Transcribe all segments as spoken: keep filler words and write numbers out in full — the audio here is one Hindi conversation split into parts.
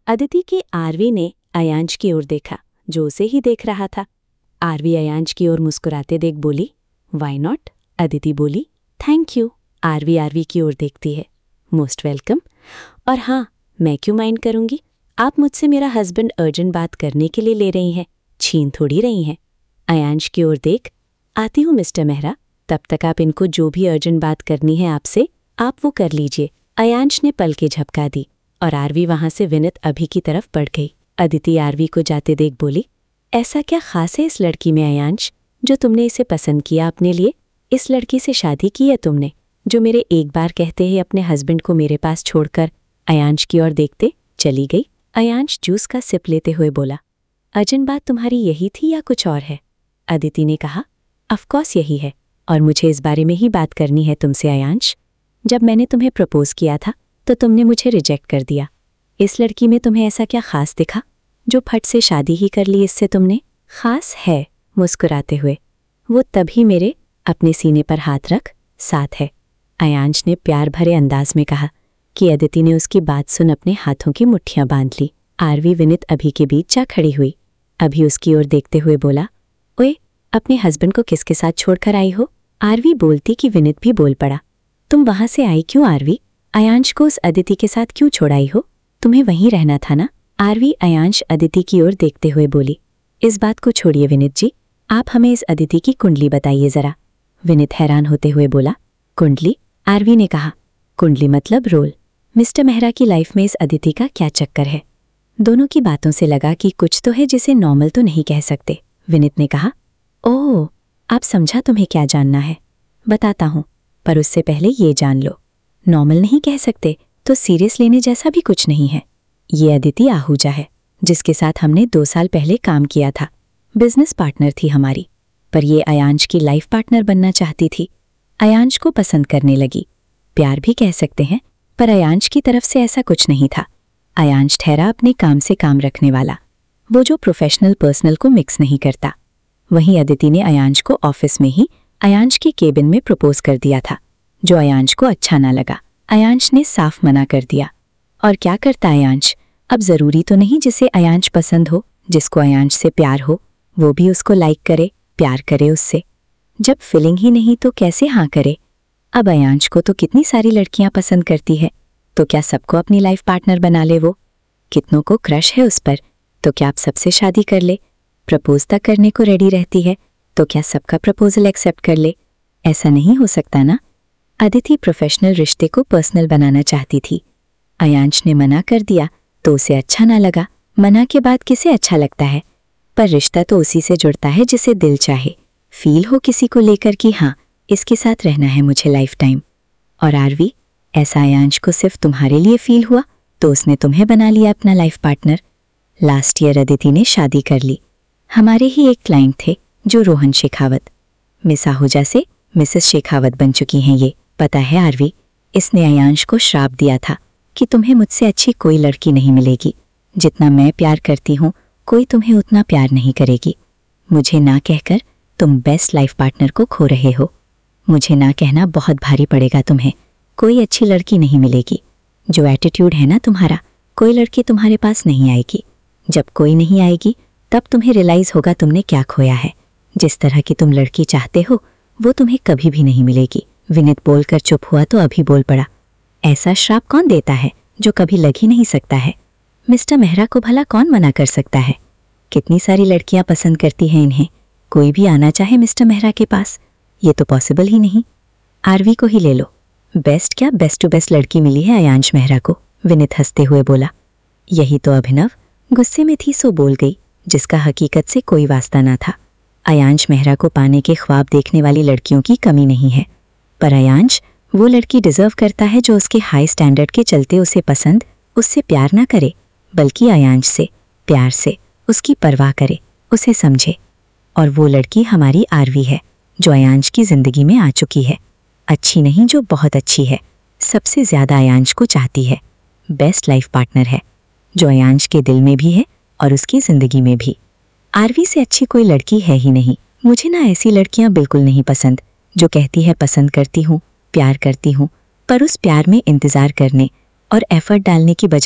अदिति के आरवी ने अयांश की ओर देखा, जो उसे ही देख रहा था। आरवी अयांश की ओर मुस्कुराते देख बोली, वाई नॉट? अदिति बोली, थैंक यू। आरवी आरवी की ओर देखती है, मोस्ट वेलकम। और हाँ, मैं क्यों माइंड करूंगी? आप मुझसे मेरा हस्बैंड अर्जेंट बात करने के लिए ले रही हैं, छीन थोड़ी रही हैं। अयांश की ओर देख, आती हूँ मिस्टर मेहरा, तब तक आप इनको जो भी अर्जेंट बात करनी है आपसे, आप वो कर लीजिए। अयांश ने पल के झपका दी और आरवी वहां से विनित अभी की तरफ बढ़ गई। अदिति आरवी को जाते देख बोली, ऐसा क्या खास है इस लड़की में अयांश, जो तुमने इसे पसंद किया अपने लिए? इस लड़की से शादी की है तुमने, जो मेरे एक बार कहते ही अपने हस्बैंड को मेरे पास छोड़कर अयांश की ओर देखते चली गई। अयांश जूस का सिप लेते हुए बोला, अर्जेंट बात तुम्हारी यही थी या कुछ और है? अदिति ने कहा, ऑफकोर्स यही है, और मुझे इस बारे में ही बात करनी है तुमसे अयांश। जब मैंने तुम्हें प्रपोज किया था तो तुमने मुझे रिजेक्ट कर दिया। इस लड़की में तुम्हें ऐसा क्या खास दिखा जो फट से शादी ही कर ली इससे तुमने? खास है, मुस्कुराते हुए वो तभी मेरे अपने सीने पर हाथ रख साथ है, अयांश ने प्यार भरे अंदाज में कहा कि अदिति ने उसकी बात सुन अपने हाथों की मुट्ठियां बांध ली। आरवी विनित अभी के बीच जा खड़ी हुई। अभी उसकी ओर देखते हुए बोला, ओए, अपने हस्बैंड को किसके साथ छोड़कर आई हो? आरवी बोलती कि विनित भी बोल पड़ा, तुम वहां से आई क्यों आरवी? अयांश को उस अदिति के साथ क्यों छोड़ाई हो? तुम्हें वहीं रहना था ना? आरवी अयांश अदिति की ओर देखते हुए बोली, इस बात को छोड़िए विनित जी, आप हमें इस अदिति की कुंडली बताइए जरा। विनित हैरान होते हुए बोला, कुंडली? आरवी ने कहा, कुंडली मतलब रोल। मिस्टर मेहरा की लाइफ में इस अदिति का क्या चक्कर है? दोनों की बातों से लगा कि कुछ तो है जिसे नॉर्मल तो नहीं कह सकते। विनित ने कहा, ओह, आप समझा तुम्हें क्या जानना है, बताता हूँ, पर उससे पहले ये जान लो, नॉर्मल नहीं कह सकते तो सीरियस लेने जैसा भी कुछ नहीं है। ये अदिति आहूजा है, जिसके साथ हमने दो साल पहले काम किया था। बिजनेस पार्टनर थी हमारी, पर ये अयांश की लाइफ पार्टनर बनना चाहती थी। अयांश को पसंद करने लगी, प्यार भी कह सकते हैं, पर अयांश की तरफ से ऐसा कुछ नहीं था। अयांश ठहरा अपने काम से काम रखने वाला, वो जो प्रोफेशनल पर्सनल को मिक्स नहीं करता। वहीं अदिति ने अयांश को ऑफिस में ही अयांश के केबिन में प्रपोज कर दिया था, जो अयांश को अच्छा ना लगा। अयांश ने साफ मना कर दिया। और क्या करता अयांश? अब जरूरी तो नहीं जिसे अयांश पसंद हो, जिसको अयांश से प्यार हो, वो भी उसको लाइक करे, प्यार करे उससे। जब फीलिंग ही नहीं तो कैसे हाँ करे? अब अयांश को तो कितनी सारी लड़कियां पसंद करती है, तो क्या सबको अपनी लाइफ पार्टनर बना ले? वो कितनों को क्रश है उस पर, तो क्या आप सबसे शादी कर ले? प्रपोज तक करने को रेडी रहती है, तो क्या सबका प्रपोजल एक्सेप्ट कर ले? ऐसा नहीं हो सकता ना। अदिति प्रोफेशनल रिश्ते को पर्सनल बनाना चाहती थी। अयांश ने मना कर दिया तो उसे अच्छा ना लगा। मना के बाद किसे अच्छा लगता है? पर रिश्ता तो उसी से जुड़ता है जिसे दिल चाहे, फील हो किसी को लेकर कि हाँ, इसके साथ रहना है मुझे लाइफ टाइम। और आरवी, ऐसा अयांश को सिर्फ तुम्हारे लिए फील हुआ तो उसने तुम्हें बना लिया अपना life partner. Last year Aditi ने शादी कर ली। हमारे ही एक क्लाइंट थे जो रोहन शेखावत, मिस आहूजा से मिसेस शेखावत बन चुकी हैं ये। पता है आरवी, इसने अयांश को श्राप दिया था कि तुम्हें मुझसे अच्छी कोई लड़की नहीं मिलेगी। जितना मैं प्यार करती हूँ, कोई तुम्हें उतना प्यार नहीं करेगी। मुझे ना कहकर तुम बेस्ट लाइफ पार्टनर को खो रहे हो। मुझे ना कहना बहुत भारी पड़ेगा तुम्हें। कोई अच्छी लड़की नहीं मिलेगी। जो एटीट्यूड है ना तुम्हारा, कोई लड़की तुम्हारे पास नहीं आएगी। जब कोई नहीं आएगी तब तुम्हें रियलाइज होगा तुमने क्या खोया है। जिस तरह की तुम लड़की चाहते हो वो तुम्हें कभी भी नहीं मिलेगी। विनित बोलकर चुप हुआ तो अभी बोल पड़ा, ऐसा श्राप कौन देता है जो कभी लग ही नहीं सकता है? मिस्टर मेहरा को भला कौन मना कर सकता है? कितनी सारी लड़कियां पसंद करती हैं इन्हें। कोई भी आना चाहे मिस्टर मेहरा के पास, ये तो पॉसिबल ही नहीं। आरवी को ही ले लो, बेस्ट क्या बेस्ट टू बेस्ट लड़की मिली है अयांश मेहरा को। विनित हंसते हुए बोला। यही तो अभिनव गुस्से में थी सो बोल गई, जिसका हकीकत से कोई वास्ता ना था। अयांश मेहरा को पाने के ख्वाब देखने वाली लड़कियों की कमी नहीं है, पर अयांश वो लड़की डिजर्व करता है जो उसके हाई स्टैंडर्ड के चलते उसे पसंद, उससे प्यार ना करे, बल्कि अयांश से प्यार से उसकी परवाह करे, उसे समझे। और वो लड़की हमारी आरवी है, जो अयांश की जिंदगी में आ चुकी है। अच्छी नहीं, जो बहुत अच्छी है, सबसे ज्यादा अयांश को चाहती है। बेस्ट लाइफ पार्टनर है, जो अयांश के दिल में भी है और उसकी जिंदगी में भी। आरवी से अच्छी कोई लड़की है ही नहीं। मुझे ना ऐसी लड़कियां बिल्कुल नहीं पसंद जो कहती है पसंद करती हूँ, प्यार करती हूँ, पर उस प्यार में इंतजार करने और एफर्ट डालने की बजाय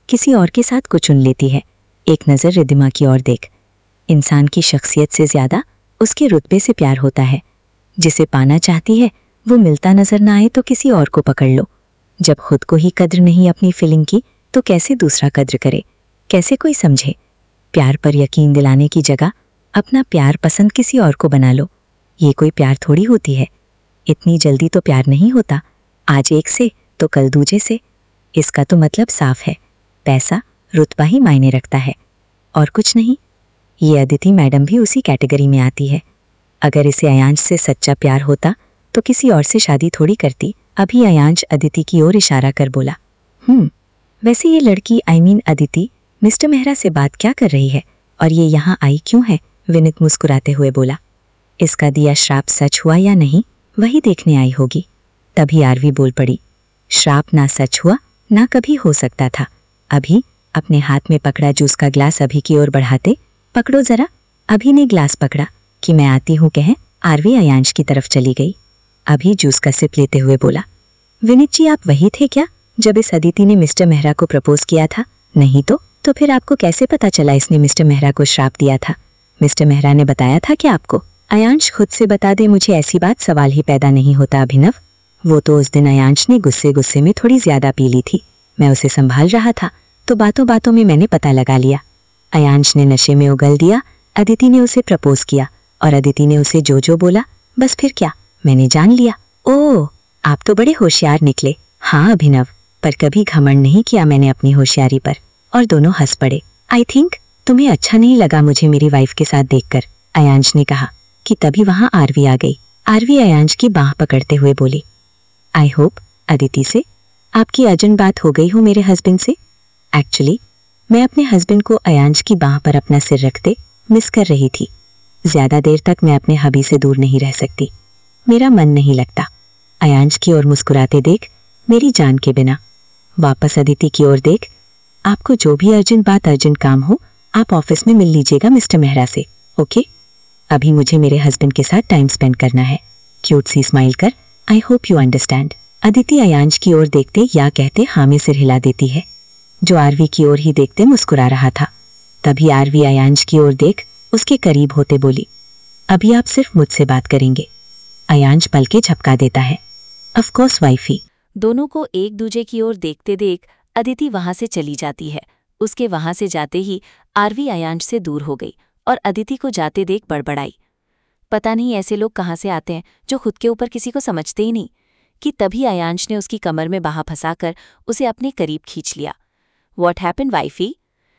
किसी और के साथ को चुन लेती है। एक नज़र रिद्धिमा की ओर देख। इंसान की शख्सियत से ज़्यादा उसके रुतबे से प्यार होता है। जिसे पाना चाहती है वो मिलता नजर ना आए तो किसी और को पकड़ लो। जब खुद को ही कद्र नहीं अपनी फीलिंग की तो कैसे दूसरा कद्र करे, कैसे कोई समझे। प्यार पर यकीन दिलाने की जगह अपना प्यार पसंद किसी और को बना लो। ये कोई प्यार थोड़ी होती है। इतनी जल्दी तो प्यार नहीं होता, आज एक से तो कल दूजे से। इसका तो मतलब साफ है, पैसा रुतबा ही मायने रखता है और कुछ नहीं। ये अदिति मैडम भी उसी कैटेगरी में आती है। अगर इसे अयांश से सच्चा प्यार होता तो किसी और से शादी थोड़ी करती। अभी अयांश अदिति की ओर इशारा कर बोला, हम्म वैसे ये लड़की I mean Aditi Mister Mehra से बात क्या कर रही है और ये यहाँ आई क्यों है? विनीत मुस्कुराते हुए बोला। इसका दिया श्राप सच हुआ या नहीं वही देखने आई होगी। तभी आरवी बोल पड़ी, श्राप ना सच हुआ ना कभी हो सकता था। अभी अपने हाथ में पकड़ा जूस का ग्लास अभी की ओर बढ़ाते, पकड़ो जरा। अभी ने ग्लास पकड़ा कि मैं आती हूँ कहें आरवी अयांश की तरफ चली गई। अभी जूस का सिप लेते हुए बोला, विनीत जी आप वही थे क्या जब इस अदिति ने मिस्टर मेहरा को प्रपोज किया था? नहीं तो तो फिर आपको कैसे पता चला इसने मिस्टर मेहरा को श्राप दिया था? मिस्टर मेहरा ने बताया था क्या आपको? अयांश खुद से बता दे, मुझे ऐसी बात सवाल ही पैदा नहीं होता अभिनव। वो तो उस दिन अयांश ने गुस्से गुस्से में थोड़ी ज्यादा पी ली थी। मैं उसे संभाल रहा था तो बातों बातों में मैंने पता लगा लिया। अयांश ने नशे में उगल दिया, अदिति ने उसे प्रपोज किया और अदिति ने उसे जो जो बोला बस फिर क्या मैंने जान लिया। ओह आप तो बड़े होशियार निकले। हाँ अभिनव, पर कभी घमंड नहीं किया मैंने अपनी होशियारी पर। और दोनों हंस पड़े। आई थिंक तुम्हें अच्छा नहीं लगा मुझे मेरी वाइफ के साथ देखकर, अयांश ने कहा कि तभी वहां आरवी आ गई। आरवी अयांश की बाह पकड़ते हुए बोली, आई होप अदिति से आपकी अर्जेंट बात हो गई हो मेरे हस्बैंड से। एक्चुअली मैं अपने हस्बैंड को अयांश की बाह पर अपना सिर रखते मिस कर रही थी। ज्यादा देर तक मैं अपने हबी से दूर नहीं रह सकती, मेरा मन नहीं लगता। अयांश की ओर मुस्कुराते देख, मेरी जान के बिना। वापस अदिति की ओर देख, आपको जो भी अर्जेंट बात अर्जेंट काम हो आप ऑफिस में मिल लीजिएगा मिस्टर मेहरा से, ओके? अभी मुझे मेरे हस्बैंड के साथ टाइम स्पेंड करना है। क्यूट सी स्माइल कर, I hope you understand. Aditi Ayansh की ओर देखते या कहते हाँ में सिर हिला देती है, जो आरवी की ओर ही देखते मुस्कुरा रहा था। तभी आरवी अयांश की ओर देख उसके करीब होते बोली, अभी आप सिर्फ मुझसे बात करेंगे। अयांश पल के झपका देता है, ऑफ कोर्स वाइफी। दोनों को एक दूजे की ओर देखते देख अदिति वहां से चली जाती है। उसके वहां से जाते ही आरवी अयांश से दूर हो गई और अदिति को जाते देख बड़बड़ाई, पता नहीं ऐसे लोग कहाँ से आते हैं जो खुद के ऊपर किसी को समझते ही नहीं। कि तभी अयांश ने उसकी कमर में बाह फंसाकर उसे अपने करीब खींच लिया। What happened wifey?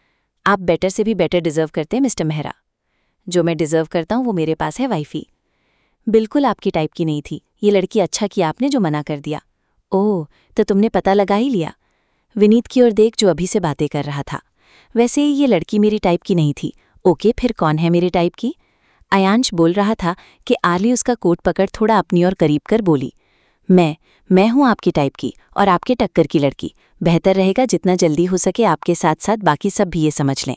आप बेटर से भी बेटर डिजर्व करते हैं मिस्टर मेहरा। जो मैं डिजर्व करता हूँ वो मेरे पास है वाइफी। बिल्कुल आपकी टाइप की नहीं थी ये लड़की, अच्छा किया आपने जो मना कर दिया। ओह तो तुमने पता लगा ही लिया। विनीत की ओर देख जो अभी से बातें कर रहा था। वैसे ये लड़की मेरी टाइप की नहीं थी। ओके फिर कौन है मेरे टाइप की? अयांश बोल रहा था कि आरली उसका कोट पकड़ थोड़ा अपनी ओर करीब कर बोली, मैं मैं हूँ आपकी टाइप की और आपके टक्कर की लड़की। बेहतर रहेगा जितना जल्दी हो सके आपके साथ साथ बाकी सब भी ये समझ लें।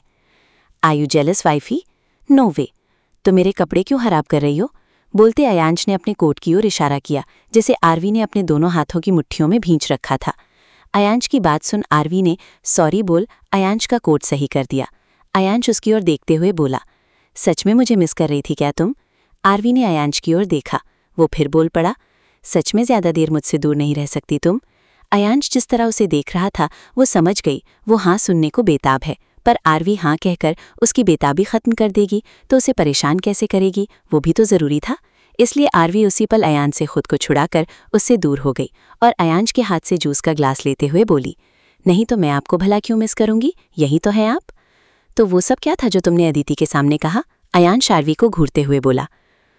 Are you jealous wifey? No way. तो मेरे कपड़े क्यों खराब कर रही हो? बोलते अयांश ने अपने कोट की ओर इशारा किया जिसे आरवी ने अपने दोनों हाथों की मुट्ठियों में भींच रखा था। अयांश की बात सुन आरवी ने सॉरी बोल अयांश का कोट सही कर दिया। अयांश उसकी ओर देखते हुए बोला, सच में मुझे मिस कर रही थी क्या तुम? आरवी ने अयांश की ओर देखा। वो फिर बोल पड़ा, सच में ज्यादा देर मुझसे दूर नहीं रह सकती तुम? अयांश जिस तरह उसे देख रहा था वो समझ गई वो हाँ सुनने को बेताब है, पर आरवी हाँ कहकर उसकी बेताबी खत्म कर देगी तो उसे परेशान कैसे करेगी, वो भी तो जरूरी था। इसलिए आरवी उसी पल अयांश से खुद को छुड़ाकर उससे दूर हो गई और अयांश के हाथ से जूस का ग्लास लेते हुए बोली, नहीं तो मैं आपको भला क्यों मिस करूंगी, यही तो है आप। तो वो सब क्या था जो तुमने अदिति के सामने कहा? अयांश आरवी को घूरते हुए बोला,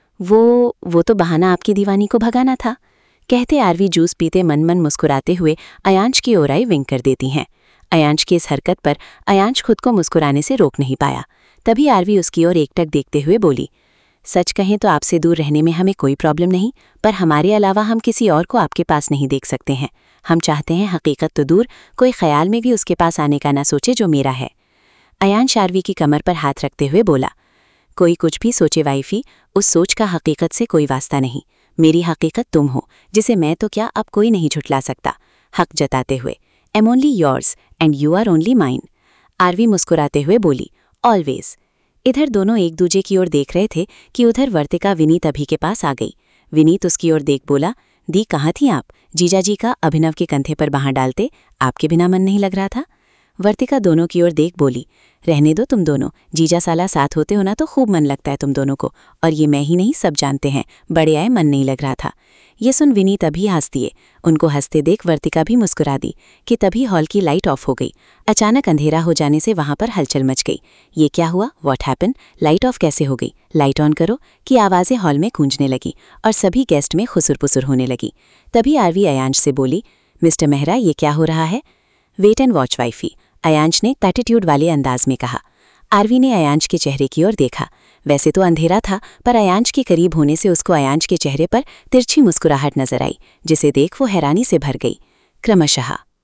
वो वो तो बहाना आपकी दीवानी को भगाना था। कहते आरवी जूस पीते मन मन मुस्कुराते हुए अयांश की ओर आई विंक कर देती हैं। अयांश की इस हरकत पर अयांश खुद को मुस्कुराने से रोक नहीं पाया। तभी आरवी उसकी ओर एकटक देखते हुए बोली, सच कहें तो आपसे दूर रहने में हमें कोई प्रॉब्लम नहीं, पर हमारे अलावा हम किसी और को आपके पास नहीं देख सकते हैं। हम चाहते हैं हकीकत तो दूर, कोई ख्याल में भी उसके पास आने का ना सोचे जो मेरा है। अयांश आरवी की कमर पर हाथ रखते हुए बोला, कोई कुछ भी सोचे वाइफी, उस सोच का हकीकत से कोई वास्ता नहीं। मेरी हकीकत तुम हो जिसे मैं तो क्या अब कोई नहीं झुठला सकता। हक जताते हुए, am only yours and you are only mine. Aarvi मुस्कुराते हुए बोली, ऑलवेज। इधर दोनों एक दूजे की ओर देख रहे थे कि उधर वर्तिका विनीत अभी के पास आ गई। विनीत उसकी ओर देख बोला, दी कहाँ थी आप? जीजाजी का अभिनव के कंधे पर बाँह डालते आपके बिना मन नहीं लग रहा था। वर्तिका दोनों की ओर देख बोली, रहने दो तुम दोनों, जीजा साला साथ होते हो ना तो खूब मन लगता है तुम दोनों को, और ये मैं ही नहीं सब जानते हैं, बड़े आए मन नहीं लग रहा था। ये सुन विनीत अभी हंस दिए। उनको हंसते देख वर्तिका भी मुस्कुरा दी कि तभी हॉल की लाइट ऑफ हो गई। अचानक अंधेरा हो जाने से वहां पर हलचल मच गई। ये क्या हुआ? What happen? लाइट ऑफ कैसे हो गई? लाइट ऑन करो की आवाज़ें हॉल में गूंजने लगी और सभी गेस्ट में खुसुर पुसुर होने लगी। तभी आरवी अयांश से बोली, मिस्टर मेहरा ये क्या हो रहा है? Wait and watch wifey, Ayansh ने एटीट्यूड वाले अंदाज में कहा। आरवी ने अयांश के चेहरे की ओर देखा। वैसे तो अंधेरा था, पर अयांश के करीब होने से उसको अयांश के चेहरे पर तिरछी मुस्कुराहट नजर आई, जिसे देख वो हैरानी से भर गई। क्रमशः